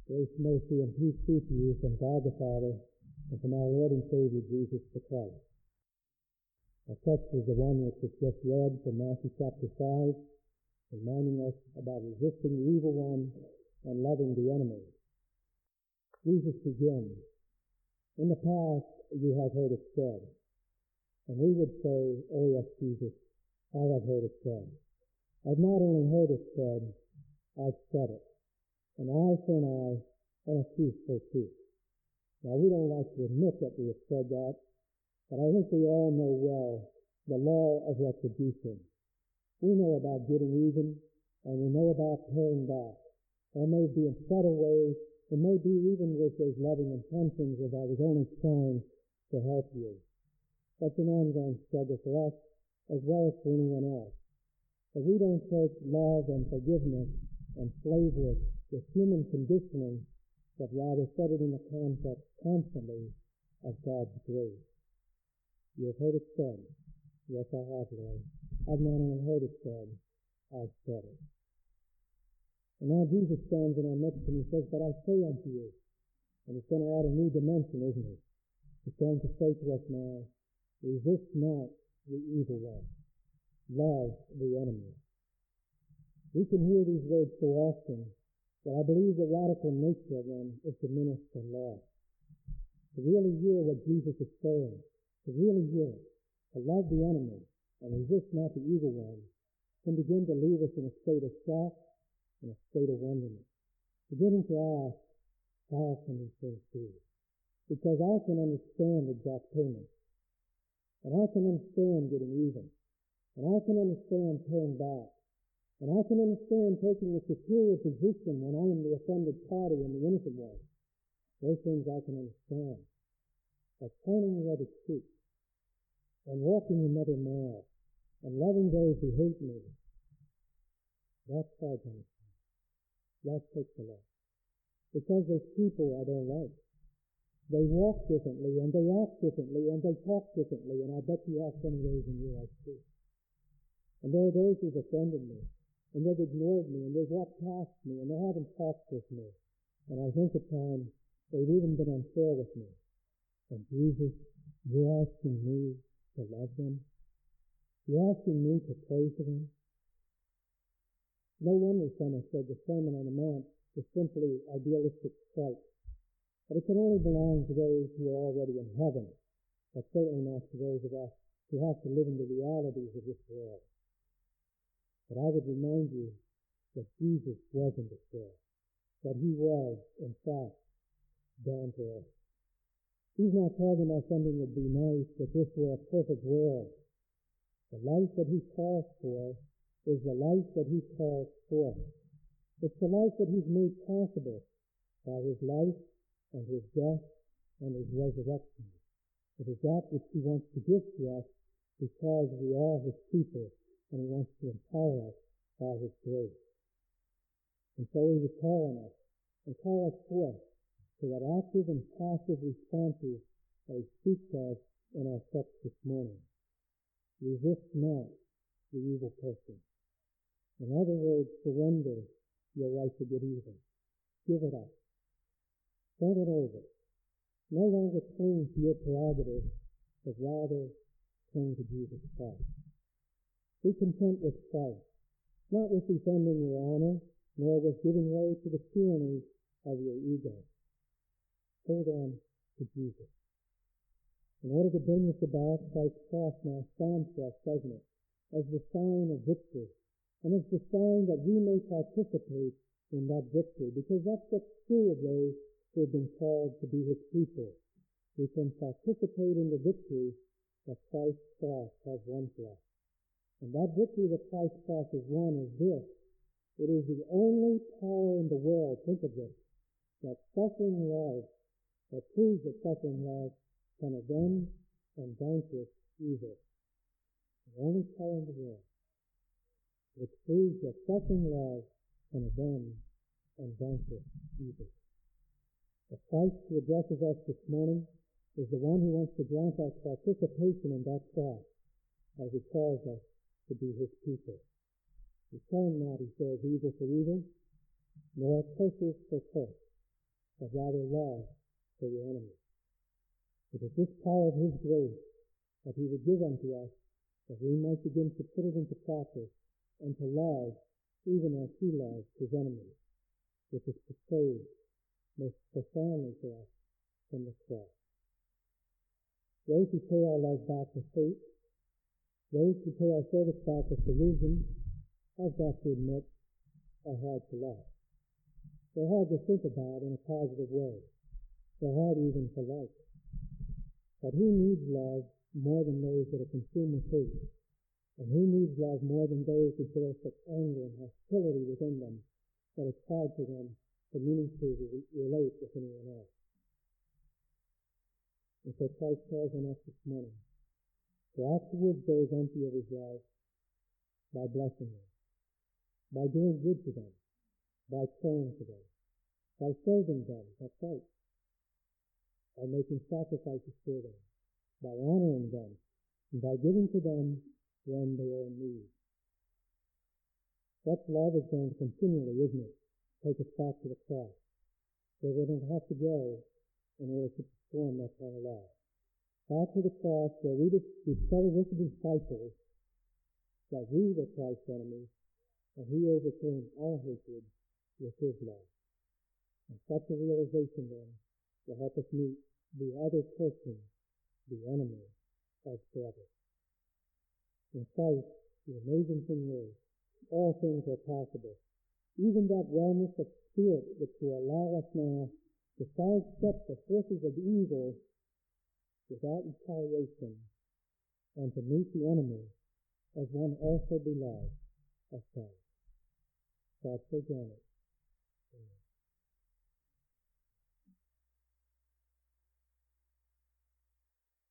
Grace, mercy, and peace be to you from God the Father and from our Lord and Savior Jesus the Christ. Our text is the one which was just read from Matthew chapter 5, reminding us about resisting the evil one and loving the enemy. Jesus begins, "In the past you have heard it said," and we would say, "Oh yes, Jesus, I have heard it said. I've not only heard it said, I've said it. An eye for an eye, and a tooth for a tooth." Now, we don't like to admit that we have said that, but I think we all know well the law of retribution. We know about getting even, and we know about paying back. There may be in subtle ways, it may be even with those loving intentions of I was only trying to help you. That's an ongoing struggle for us, as well as for anyone else. But we don't take love and forgiveness and flavor it with human conditioning, but rather set it in the context constantly of God's grace. You have heard it said. Yes, I have, Lord. I've not only heard it said, I've said it. And now Jesus stands in our midst and he says, "But I say unto you," and he's going to add a new dimension, isn't he? He's going to say to us now, "Resist not the evil one. Love the enemy." We can hear these words so often, but I believe the radical nature of them is diminished and lost. To really hear what Jesus is saying, to really hear it, to love the enemy and resist not the evil one, can begin to leave us in a state of shock and a state of wonderment. Beginning to ask, how can these things be? Because I can understand exact payment, and I can understand getting even, and I can understand paying back, and I can understand taking a superior position when I am the offended party and the innocent one. Those things I can understand. But turning the other cheek and walking another mile and loving those who hate me, that's hard to understand. That takes a lot. Because those people I don't like. They walk differently and they act differently and they talk differently, and I bet you have some of those in your life too. And there are those who've offended me, and they've ignored me, and they've walked past me, and they haven't talked with me. And I think at times they've even been unfair with me. And Jesus, you're asking me to love them? You're asking me to pray for them? No wonder someone said the Sermon on the Mount is simply idealistic tripe. But it can only belong to those who are already in heaven, but certainly not to those of us who have to live in the realities of this world. But I would remind you that Jesus was in this world, that he was, in fact, down to earth. He's not talking about something that would be nice, that this were a perfect world. The life that he calls for is the life that he calls forth. It's the life that he's made possible by his life and his death and his resurrection. It is that which he wants to give to us because we are his people, and he wants to empower us by his grace. And so he was calling us and call us forth to that active and passive responses that he speaks of in our text this morning. Resist not the evil person. In other words, surrender your right to get even. Give it up. Turn it over. No longer cling to your prerogative, but rather cling to Jesus Christ. Be content with Christ, not with defending your honor, nor with giving way to the tyranny of your ego. Hold on to Jesus. In order to bring this about, Christ's cross now stands for us, doesn't it, as the sign of victory, and as the sign that we may participate in that victory, because that's what's true of those who have been called to be his people. We can participate in the victory that Christ's cross has won for us. And that victory that Christ's cross has won is this: it is the only power in the world, think of this, that suffering love, that proves that suffering love can avenge and vanquish evil. The only power in the world which proves that suffering love can avenge and vanquish evil. The Christ who addresses us this morning is the one who wants to grant us participation in that cross as he calls us to be his people. Return not, he says, evil for evil, nor curses for curse, but rather love for your enemies. It is this power of His grace that He would give unto us, that we might begin to put it into practice and to love even as He loved His enemies, which is portrayed most profoundly for us from the cross. Those who pay our life back with faith, those who pay our service back with derision, I've got to admit, are hard to love. They're hard to think about in a positive way. They're hard even to like. But who needs love more than those that are consumed with hate? And who needs love more than those who bear such anger and hostility within them that it's hard for them to meaningfully relate with anyone else? And so Christ calls on us this morning to act towards those empty of His love by blessing them, by doing good to them, by praying for them, by serving them, that's right, by making sacrifices for them, by honoring them, and by giving to them when they are in need. Such love is going to continually, isn't it, take us back to the cross, where we don't have to go in order to perform that kind of love. Back to the cross where we discover with the disciples that we were Christ's enemies, and He overcame our hatred with His love. And such a realization then will help us meet the other person, the enemy of brothers. In Christ, the amazing thing is, all things are possible. Even that wellness of spirit which will allow us now to sidestep the forces of evil without retaliation, and to meet the enemy as one also beloved of God. God so grant it.